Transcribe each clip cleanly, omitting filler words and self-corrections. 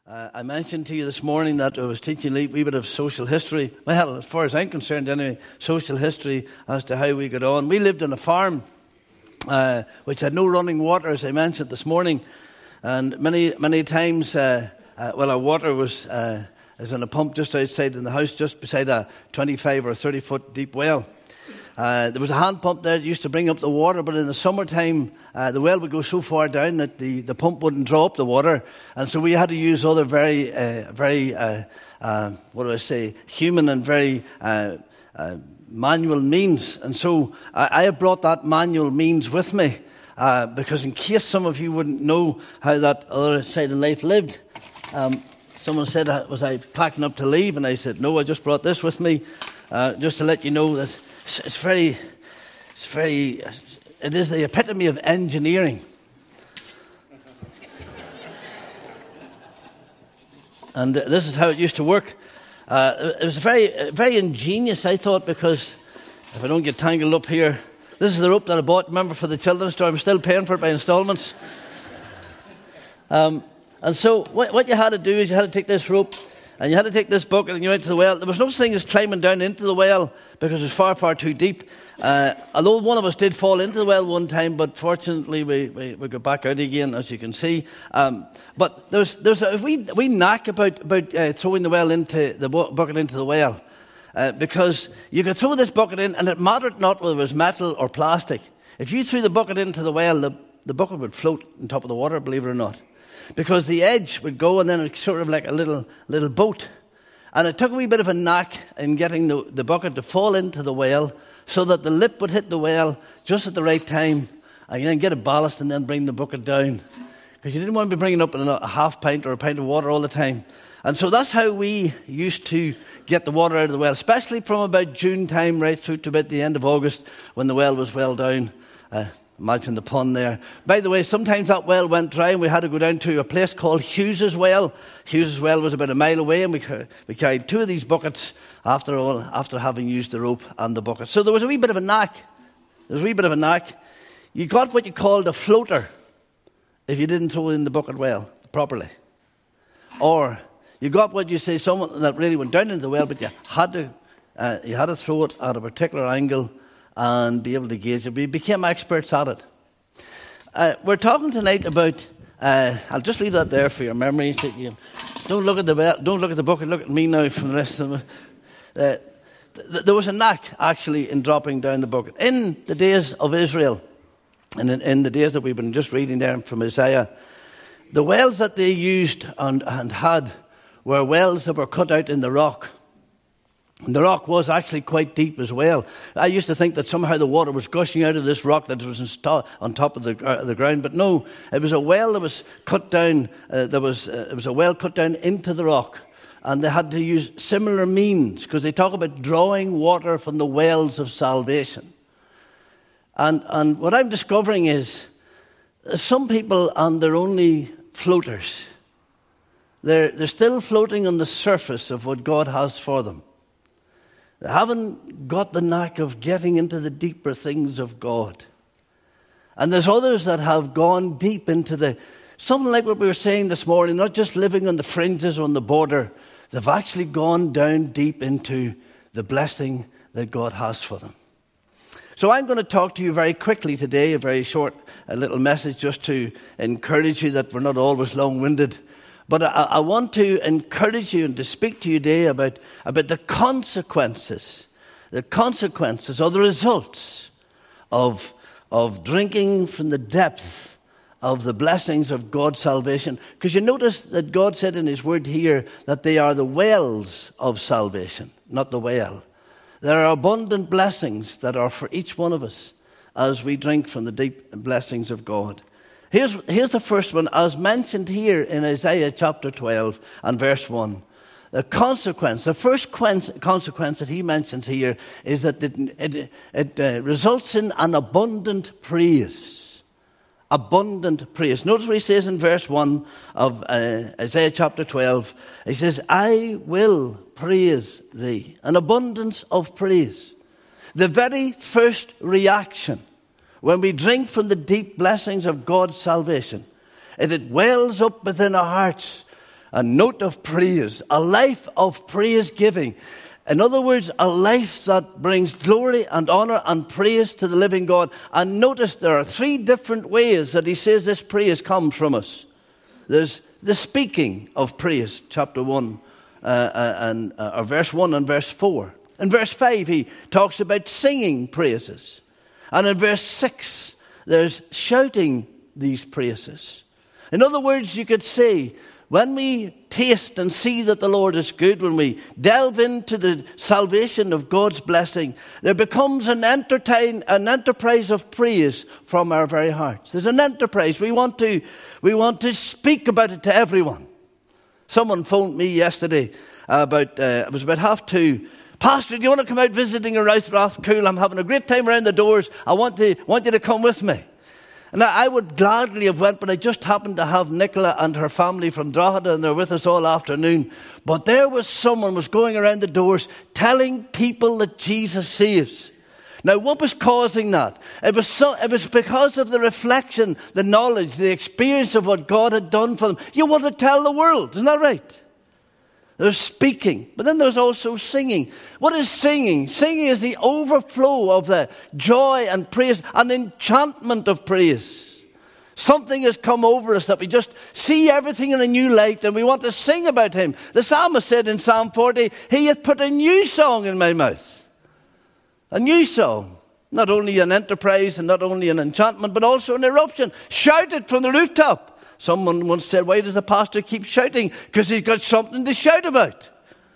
I mentioned to you this morning that I was teaching a wee bit of social history. Well, as far as I'm concerned anyway, social history as to how we got on. We lived on a farm which had no running water, as I mentioned this morning. And many times, our water was in a pump just outside in the house, just beside a 25 or 30 foot deep well. There was a hand pump there that used to bring up the water, but in the summertime, the well would go so far down that the pump wouldn't draw up the water. And so we had to use other very human and very manual means. And so I have brought that manual means with me, because in case some of you wouldn't know how that other side of life lived, someone said, was I packing up to leave? And I said, no, I just brought this with me, just to let you know that it is the epitome of engineering. And this is how it used to work. It was very ingenious, I thought, because if I don't get tangled up here, this is the rope that I bought, remember, for the children's store. I'm still paying for it by installments. And so what you had to do is you had to take this rope and you had to take this bucket and you went to the well. There was no such thing as climbing down into the well because it was far, far too deep. Although one of us did fall into the well one time, but fortunately we got back out again, as you can see. But there's a wee knack about throwing the well into the bucket into the well, because you could throw this bucket in, and it mattered not whether it was metal or plastic. If you threw the bucket into the well, the bucket would float on top of the water, believe it or not. Because the edge would go, and then it's sort of like a little boat. And it took a wee bit of a knack in getting the bucket to fall into the well so that the lip would hit the well just at the right time, and then get a ballast and then bring the bucket down. Because you didn't want to be bringing up a half pint or a pint of water all the time. And so that's how we used to get the water out of the well, especially from about June time right through to about the end of August when the well was well down. Imagine the pun there. By the way, sometimes that well went dry and we had to go down to a place called Hughes's Well. Hughes's Well was about a mile away, and we carried two of these buckets after having used the rope and the bucket. So there was a wee bit of a knack. You got what you called a floater if you didn't throw in the bucket well properly. Or you got what you say, someone that really went down into the well, but you had to throw it at a particular angle and be able to gauge it. We became experts at it. We're talking tonight about, I'll just leave that there for your memories. Don't look at the bucket, look at me now from the rest of them. There was a knack, actually, in dropping down the bucket. In the days of Israel, and in the days that we've been just reading there from Isaiah, the wells that they used and had were wells that were cut out in the rock. And the rock was actually quite deep as well. I used to think that somehow the water was gushing out of this rock that was on top of the ground. But no, it was a well that was cut down. It was a well cut down into the rock. And they had to use similar means, because they talk about drawing water from the wells of salvation. And what I'm discovering is some people, and they're only floaters. They're still floating on the surface of what God has for them. They haven't got the knack of getting into the deeper things of God. And there's others that have gone deep into something like what we were saying this morning, not just living on the fringes or on the border. They've actually gone down deep into the blessing that God has for them. So I'm going to talk to you very quickly today, a very short little message just to encourage you that we're not always long-winded. But I want to encourage you and to speak to you today about the consequences or the results of drinking from the depth of the blessings of God's salvation. Because you notice that God said in His Word here that they are the wells of salvation, not the well. There are abundant blessings that are for each one of us as we drink from the deep blessings of God. Here's the first one, as mentioned here in Isaiah chapter 12 and verse 1. The first consequence that he mentions here is that it results in an abundant praise. Abundant praise. Notice what he says in verse 1 of Isaiah chapter 12. He says, I will praise thee. An abundance of praise. The very first reaction when we drink from the deep blessings of God's salvation, it wells up within our hearts A note of praise, a life of praise giving. In other words, a life that brings glory and honor and praise to the living God. And notice there are 3 different ways that he says this praise comes from us. There's the speaking of praise, chapter 1, or verse 1 and verse 4. In verse 5, he talks about singing praises. And in verse 6, there's shouting these praises. In other words, you could say, when we taste and see that the Lord is good, when we delve into the salvation of God's blessing, there becomes an enterprise of praise from our very hearts. There's an enterprise. We want to speak about it to everyone. Someone phoned me yesterday it was about 2:30. Pastor, do you want to come out visiting in Routhrath? Cool, I'm having a great time around the doors. I want you to come with me. And I would gladly have went, but I just happened to have Nicola and her family from Drogheda, and they're with us all afternoon. But there was someone was going around the doors telling people that Jesus saves. Now, what was causing that? It was because of the reflection, the knowledge, the experience of what God had done for them. You want to tell the world, isn't that right? There's speaking, but then there's also singing. What is singing? Singing is the overflow of the joy and praise, an enchantment of praise. Something has come over us that we just see everything in a new light and we want to sing about him. The psalmist said in Psalm 40, he hath put a new song in my mouth. A new song. Not only an enterprise and not only an enchantment, but also an eruption. Shout it from the rooftop. Someone once said, why does the pastor keep shouting? Because he's got something to shout about.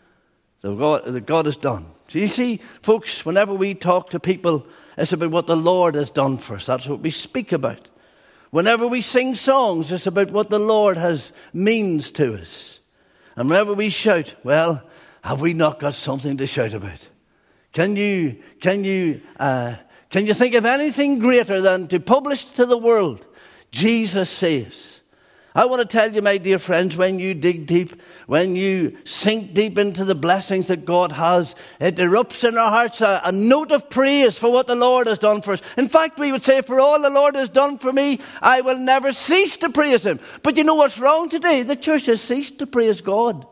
That God has done. So you see, folks, whenever we talk to people, it's about what the Lord has done for us. That's what we speak about. Whenever we sing songs, it's about what the Lord means to us. And whenever we shout, well, have we not got something to shout about? Can you think of anything greater than to publish to the world, Jesus saves? I want to tell you, my dear friends, when you dig deep, when you sink deep into the blessings that God has, it erupts in our hearts a note of praise for what the Lord has done for us. In fact, we would say, for all the Lord has done for me, I will never cease to praise him. But you know what's wrong today? The church has ceased to praise God.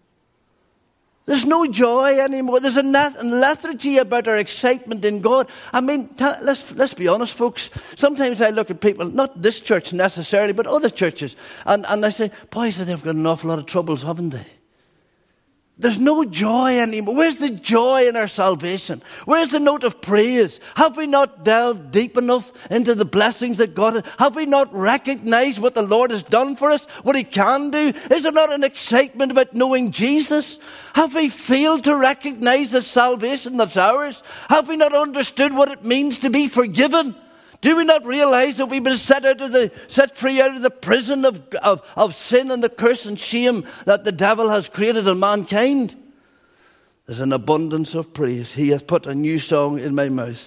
There's no joy anymore. There's a lethargy about our excitement in God. I mean, let's be honest, folks. Sometimes I look at people, not this church necessarily, but other churches, and I say, boys, they've got an awful lot of troubles, haven't they? There's no joy anymore. Where's the joy in our salvation? Where's the note of praise? Have we not delved deep enough into the blessings that God has? Have we not recognized what the Lord has done for us? What he can do? Is there not an excitement about knowing Jesus? Have we failed to recognize the salvation that's ours? Have we not understood what it means to be forgiven? Do we not realize that we've been set free out of the prison of sin and the curse and shame that the devil has created in mankind? There's an abundance of praise. He hath put a new song in my mouth.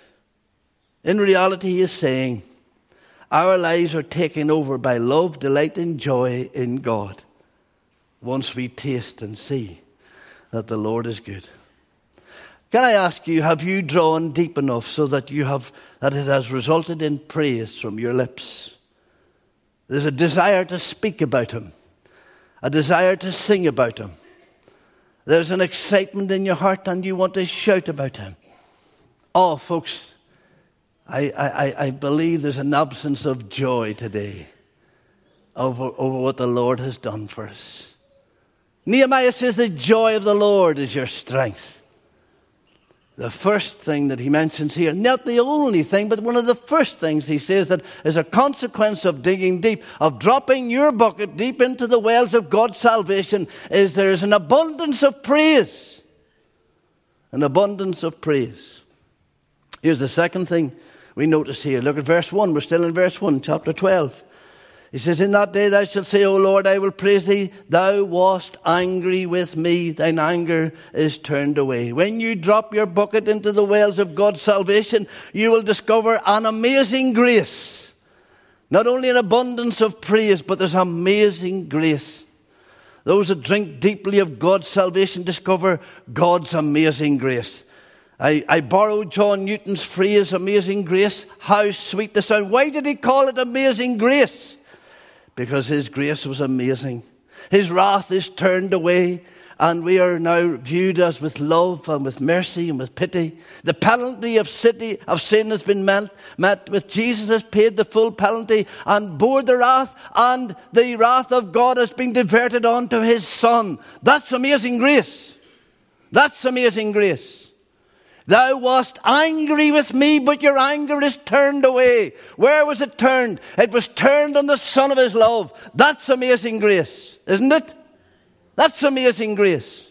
In reality, he is saying, our lives are taken over by love, delight, and joy in God once we taste and see that the Lord is good. Can I ask you, have you drawn deep enough so that that it has resulted in praise from your lips? There's a desire to speak about him, a desire to sing about him. There's an excitement in your heart and you want to shout about him. Oh, folks, I believe there's an absence of joy today over what the Lord has done for us. Nehemiah says the joy of the Lord is your strength. The first thing that he mentions here, not the only thing, but one of the first things he says that is a consequence of digging deep, of dropping your bucket deep into the wells of God's salvation, is there is an abundance of praise. An abundance of praise. Here's the second thing we notice here. Look at verse 1. We're still in verse 1, chapter 12. He says, in that day thou shalt say, O Lord, I will praise thee. Thou wast angry with me. Thine anger is turned away. When you drop your bucket into the wells of God's salvation, you will discover an amazing grace. Not only an abundance of praise, but there's amazing grace. Those that drink deeply of God's salvation discover God's amazing grace. I borrowed John Newton's phrase, amazing grace. How sweet the sound. Why did he call it amazing grace? Because his grace was amazing. His wrath is turned away, and we are now viewed as with love and with mercy and with pity. The penalty of sin has been met with Jesus has paid the full penalty and bore the wrath, and the wrath of God has been diverted onto His Son. That's amazing grace. That's amazing grace. Thou wast angry with me, but your anger is turned away. Where was it turned? It was turned on the Son of His love. That's amazing grace, isn't it? That's amazing grace.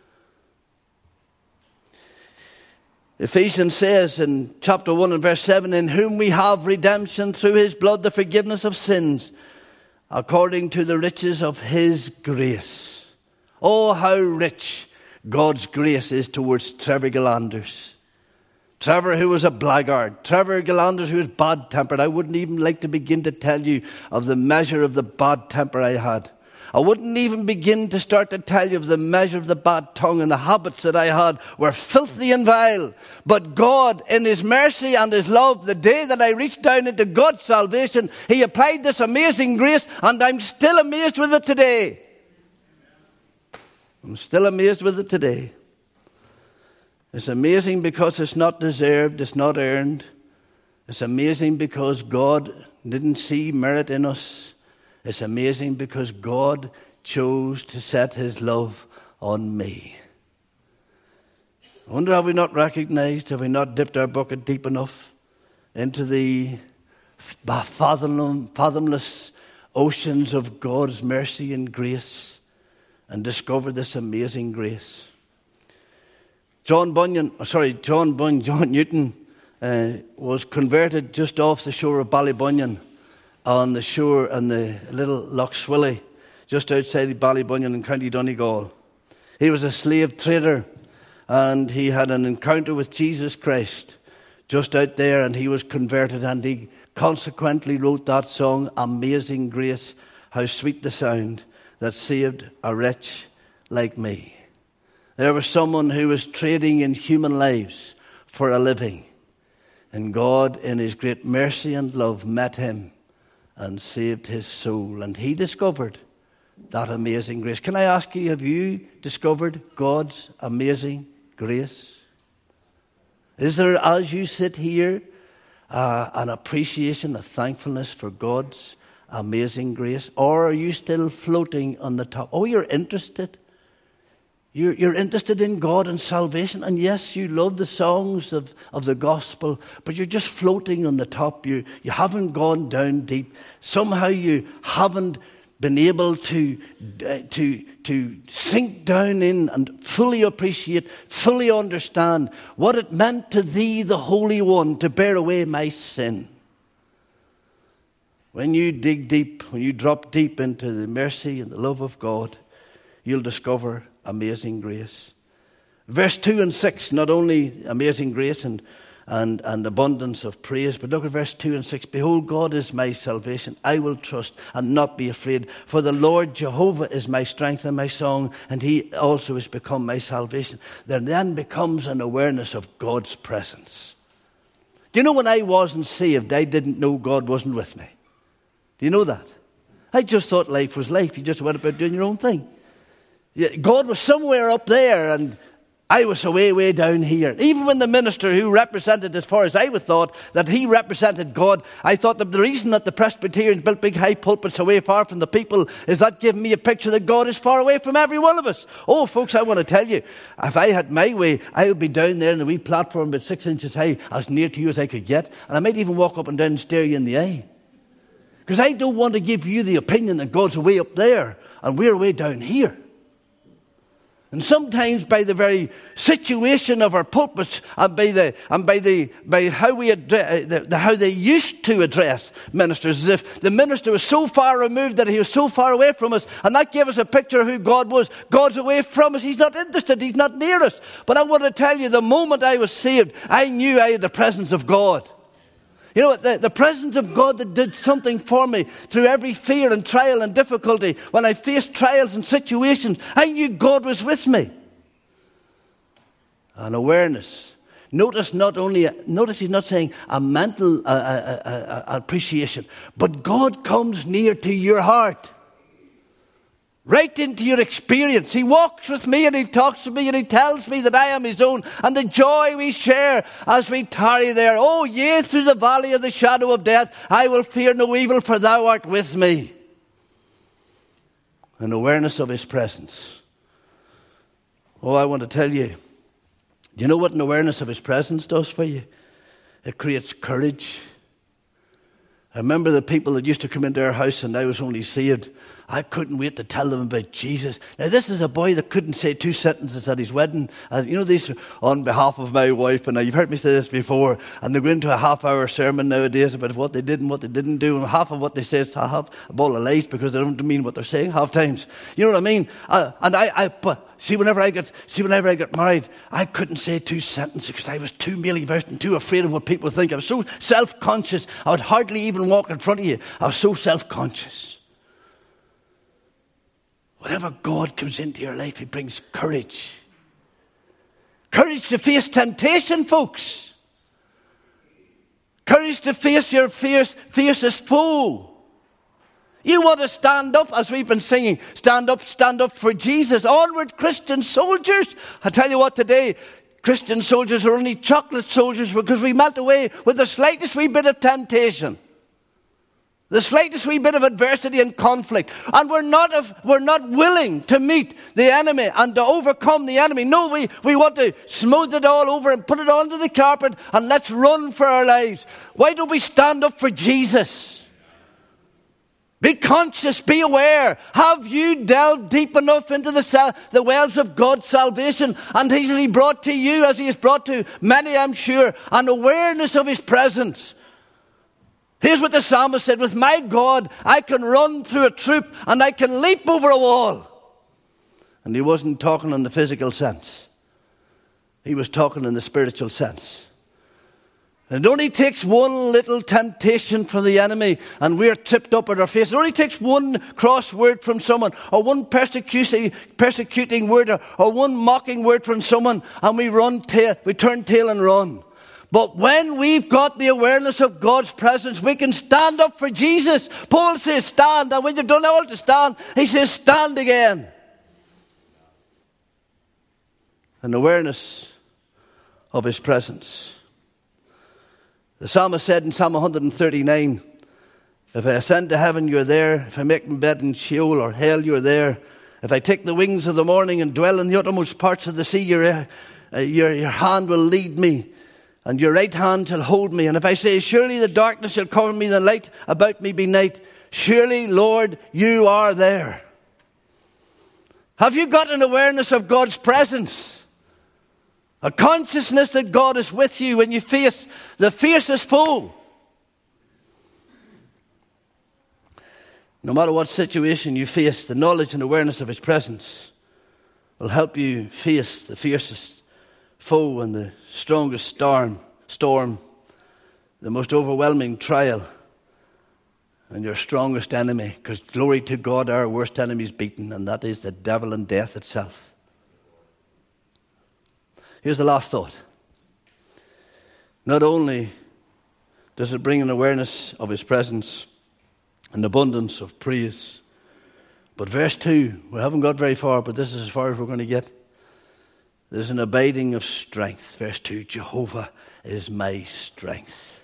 Ephesians says in chapter 1 and verse 7, in whom we have redemption through His blood, the forgiveness of sins, according to the riches of His grace. Oh, how rich God's grace is towards Trevor Galanders. Trevor, who was a blackguard. Trevor Galanders, who was bad-tempered. I wouldn't even like to begin to tell you of the measure of the bad temper I had. I wouldn't even begin to start to tell you of the measure of the bad tongue, and the habits that I had were filthy and vile. But God, in His mercy and His love, the day that I reached down into God's salvation, He applied this amazing grace, and I'm still amazed with it today. I'm still amazed with it today. It's amazing because it's not deserved, it's not earned. It's amazing because God didn't see merit in us. It's amazing because God chose to set His love on me. I wonder, have we not recognized, have we not dipped our bucket deep enough into the fathomless oceans of God's mercy and grace, and discovered this amazing grace? John Newton was converted just off the shore of Ballybunion, on the shore and the little Loch Swilly, just outside Ballybunion in County Donegal. He was a slave trader, and he had an encounter with Jesus Christ just out there, and he was converted, and he consequently wrote that song, Amazing Grace, how sweet the sound that saved a wretch like me. There was someone who was trading in human lives for a living, and God, in His great mercy and love, met him and saved his soul, and he discovered that amazing grace. Can I ask you, have you discovered God's amazing grace? Is there, as you sit here, an appreciation, a thankfulness for God's amazing grace? Or are you still floating on the top? Oh, you're interested. You're interested in God and salvation. And yes, you love the songs of the gospel, but you're just floating on the top. You haven't gone down deep. Somehow you haven't been able to sink down in and fully appreciate, fully understand what it meant to thee, the Holy One, to bear away my sin. When you dig deep, when you drop deep into the mercy and the love of God, you'll discover amazing grace. Verse 2 and 6, not only amazing grace and abundance of praise, but look at verse 2 and 6. Behold, God is my salvation. I will trust and not be afraid. For the Lord Jehovah is my strength and my song, and He also has become my salvation. There then becomes an awareness of God's presence. Do you know, when I wasn't saved, I didn't know God wasn't with me. Do you know that? I just thought life was life. You just went about doing your own thing. God was somewhere up there, and I was way down here. Even when the minister who represented, as far as I would thought, that he represented God, I thought that the reason that the Presbyterians built big high pulpits away far from the people is that giving me a picture that God is far away from every one of us. Oh, folks, I want to tell you, if I had my way, I would be down there in a wee platform about 6 inches high, as near to you as I could get, and I might even walk up and down and stare you in the eye. Because I don't want to give you the opinion that God's way up there and we're way down here. And sometimes by the very situation of our pulpits and by how we how they used to address ministers, as if the minister was so far removed that he was so far away from us, and that gave us a picture of who God was. God's away from us. He's not interested. He's not near us. But I want to tell you, the moment I was saved, I knew I had the presence of God. You know, the presence of God that did something for me through every fear and trial and difficulty. When I faced trials and situations, I knew God was with me. An awareness. Notice He's not saying a mental appreciation, but God comes near to your heart. right into your experience. He walks with me and he talks to me and he tells me that I am his own, and the joy we share as we tarry there. Oh, yea, through the valley of the shadow of death, I will fear no evil, for thou art with me. An awareness of his presence. Oh, I want to tell you, do you know what an awareness of his presence does for you? It creates courage. I remember the people that used to come into our house and I was only saved. I couldn't wait to tell them about Jesus. Now, this is a boy that couldn't say 2 sentences at his wedding. And you know, these are on behalf of my wife. And you've heard me say this before. And they go into a half-hour sermon nowadays about what they did and what they didn't do. And half of what they say is half a ball of lies, because they don't mean what they're saying half times. You know what I mean? But see, whenever I got married, I couldn't say 2 sentences because I was too mealy-mouthed and too afraid of what people think. I was so self-conscious. I would hardly even walk in front of you. I was so self-conscious. Whenever God comes into your life, he brings courage. Courage to face temptation, folks. Courage to face your fiercest foe. You want to stand up, as we've been singing. Stand up for Jesus. Onward, Christian soldiers. I tell you what, today, Christian soldiers are only chocolate soldiers because we melt away with the slightest wee bit of temptation. The slightest wee bit of adversity and conflict. And we're not willing to meet the enemy and to overcome the enemy. No, we want to smooth it all over and put it onto the carpet and let's run for our lives. Why don't we stand up for Jesus? Be conscious, be aware. Have you delved deep enough into the wells of God's salvation? And has he brought to you, as he has brought to many, I'm sure, an awareness of his presence? Here's what the psalmist said: with my God, I can run through a troop and I can leap over a wall. And he wasn't talking in the physical sense. He was talking in the spiritual sense. And it only takes one little temptation from the enemy and we're tripped up at our face. It only takes one cross word from someone, or one persecuting word, or one mocking word from someone, and we turn tail and run. But when we've got the awareness of God's presence, we can stand up for Jesus. Paul says stand, and when you've done all to stand, he says stand again. An awareness of his presence. The psalmist said in Psalm 139, if I ascend to heaven, you're there. If I make my bed in Sheol or hell, you're there. If I take the wings of the morning and dwell in the uttermost parts of the sea, your hand will lead me, and your right hand shall hold me. And if I say, surely the darkness shall cover me, the light about me be night, surely, Lord, you are there. Have you got an awareness of God's presence? A consciousness that God is with you when you face the fiercest foe? No matter what situation you face, the knowledge and awareness of his presence will help you face the fiercest foe and the strongest storm, the most overwhelming trial, and your strongest enemy. Because glory to God, our worst enemy is beaten, and that is the devil and death itself. Here's the last thought. Not only does it bring an awareness of his presence, an abundance of praise, but verse 2, we haven't got very far, but this is as far as we're going to get. There's an abiding of strength. Verse 2, Jehovah is my strength.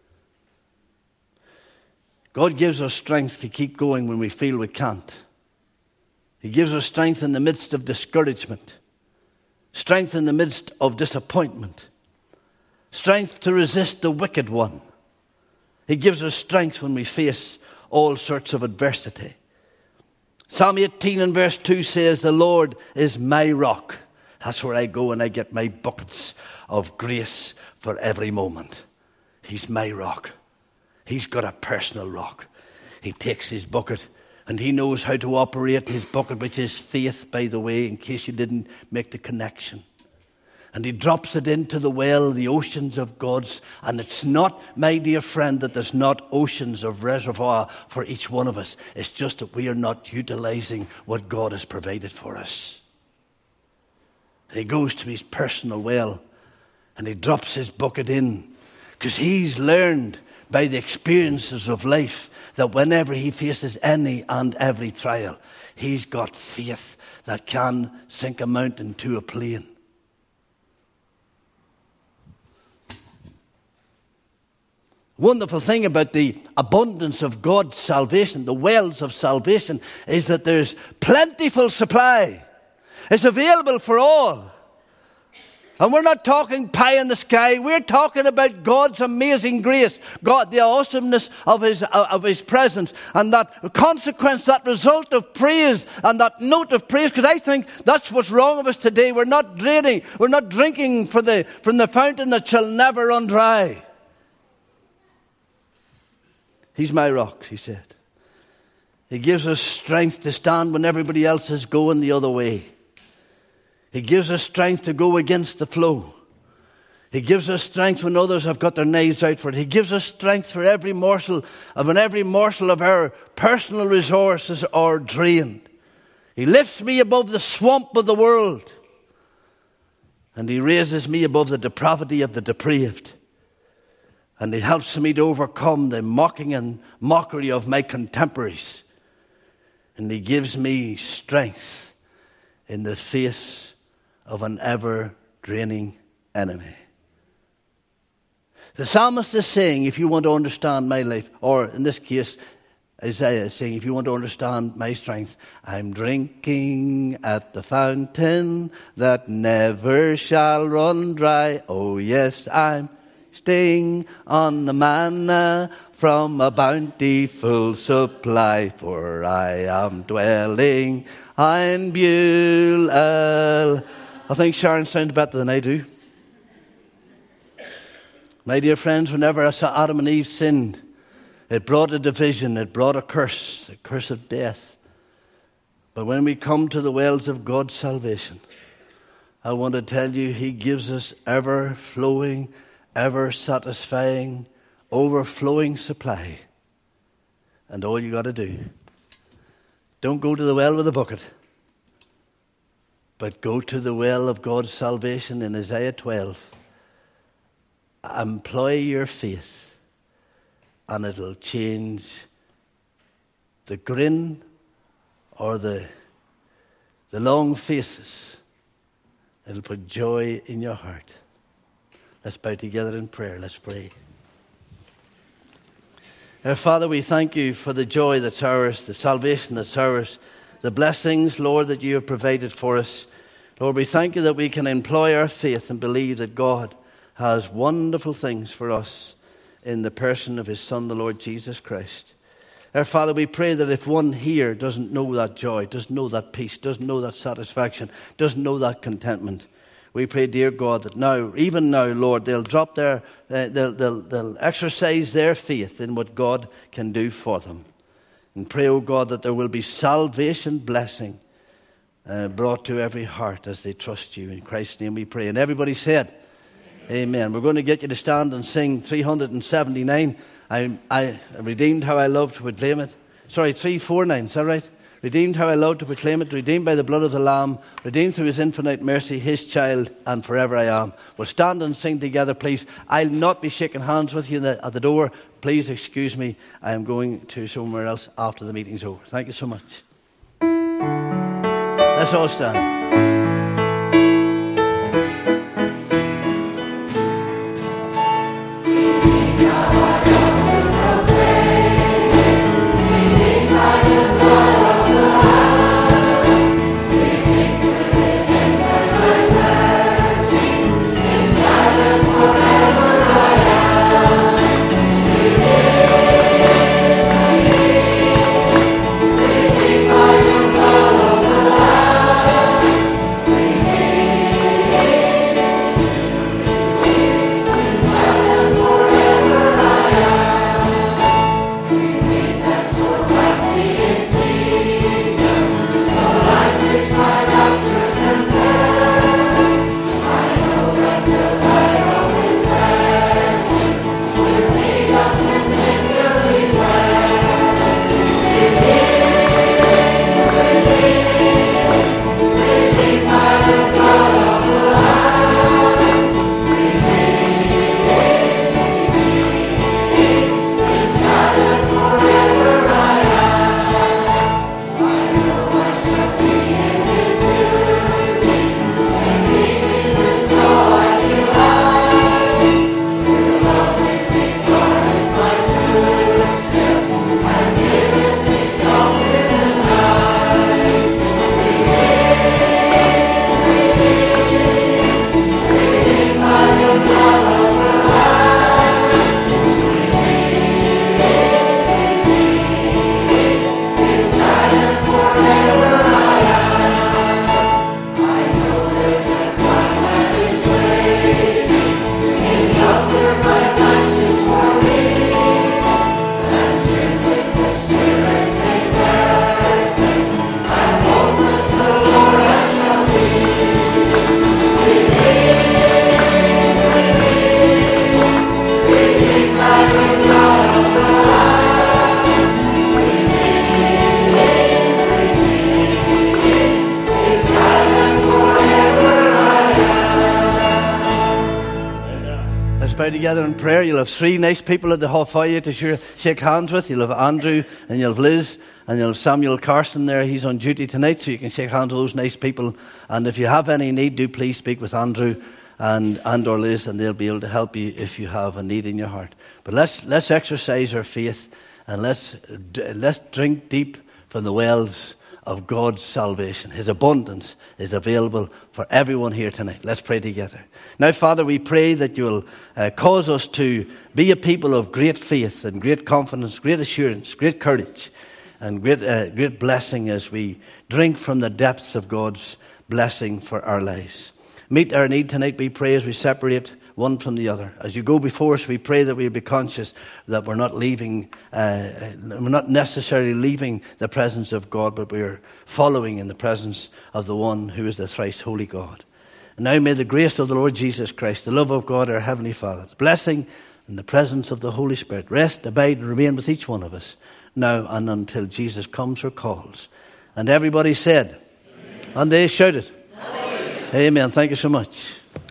God gives us strength to keep going when we feel we can't. He gives us strength in the midst of discouragement, strength in the midst of disappointment, strength to resist the wicked one. He gives us strength when we face all sorts of adversity. Psalm 18 and verse 2 says, the Lord is my rock. That's where I go and I get my buckets of grace for every moment. He's my rock. He's got a personal rock. He takes his bucket and he knows how to operate his bucket, which is faith, by the way, in case you didn't make the connection. And he drops it into the well, the oceans of God's. And it's not, my dear friend, that there's not oceans of reservoir for each one of us. It's just that we are not utilizing what God has provided for us. And he goes to his personal well and he drops his bucket in because he's learned by the experiences of life, that whenever he faces any and every trial, he's got faith that can sink a mountain to a plain. Wonderful thing about the abundance of God's salvation, the wells of salvation, is that there's plentiful supply. It's available for all. And we're not talking pie in the sky. We're talking about God's amazing grace, God, the awesomeness of His presence, and that consequence, that result of praise, and that note of praise. Because I think that's what's wrong with us today. We're not drinking from the fountain that shall never run dry. He's my rock, he said. He gives us strength to stand when everybody else is going the other way. He gives us strength to go against the flow. He gives us strength when others have got their knives out for it. He gives us strength for every morsel of our personal resources are drained. He lifts me above the swamp of the world. And he raises me above the depravity of the depraved. And he helps me to overcome the mocking and mockery of my contemporaries. And he gives me strength in the face of an ever-draining enemy. The psalmist is saying, if you want to understand my life, or in this case, Isaiah is saying, if you want to understand my strength, I'm drinking at the fountain that never shall run dry. Oh yes, I'm staying on the manna from a bountiful supply, for I am dwelling in Beulah. I think Sharon sounds better than I do. My dear friends, whenever I saw Adam and Eve sinned, it brought a division, it brought a curse of death. But when we come to the wells of God's salvation, I want to tell you, He gives us ever-flowing, ever-satisfying, overflowing supply. And all you got to do, don't go to the well with a bucket, but go to the well of God's salvation in Isaiah 12. Employ your faith, and it'll change the grin or the long faces. It'll put joy in your heart. Let's bow together in prayer. Let's pray. Our Father, we thank you for the joy that's ours, the salvation that's ours, the blessings, Lord, that you have provided for us. Lord, we thank you that we can employ our faith and believe that God has wonderful things for us in the person of His Son, the Lord Jesus Christ. Our Father, we pray that if one here doesn't know that joy, doesn't know that peace, doesn't know that satisfaction, doesn't know that contentment, we pray, dear God, that now, even now, Lord, they'll drop they'll exercise their faith in what God can do for them. And pray, oh God, that there will be salvation blessing brought to every heart as they trust you. In Christ's name we pray. And everybody said, Amen. We're going to get you to stand and sing 379. I redeemed how I love to proclaim it. Sorry, 349, is that right? Redeemed how I love to proclaim it. Redeemed by the blood of the Lamb. Redeemed through His infinite mercy. His child, and forever I am. We'll stand and sing together, please. I'll not be shaking hands with you at the door. Please excuse me. I am going to somewhere else after the meeting's over. Thank you so much. Let's all stand. pray together in prayer. You'll have three nice people at the hall for you to shake hands with. You'll have Andrew, and you'll have Liz, and you'll have Samuel Carson there. He's on duty tonight, so you can shake hands with those nice people. And if you have any need, do please speak with Andrew and or Liz, and they'll be able to help you if you have a need in your heart. But let's exercise our faith, and let's drink deep from the wells of God's salvation. His abundance is available for everyone here tonight. Let's pray together. Now, Father, we pray that you will cause us to be a people of great faith and great confidence, great assurance, great courage, and great blessing as we drink from the depths of God's blessing for our lives. Meet our need tonight, we pray, as we separate one from the other. As you go before us, we pray that we'll be conscious that we're not necessarily leaving the presence of God, but we're following in the presence of the one who is the thrice holy God. And now may the grace of the Lord Jesus Christ, the love of God our Heavenly Father, the blessing and the presence of the Holy Spirit rest, abide, and remain with each one of us now and until Jesus comes or calls. And everybody said, amen. And they shouted, amen. Amen. Thank you so much.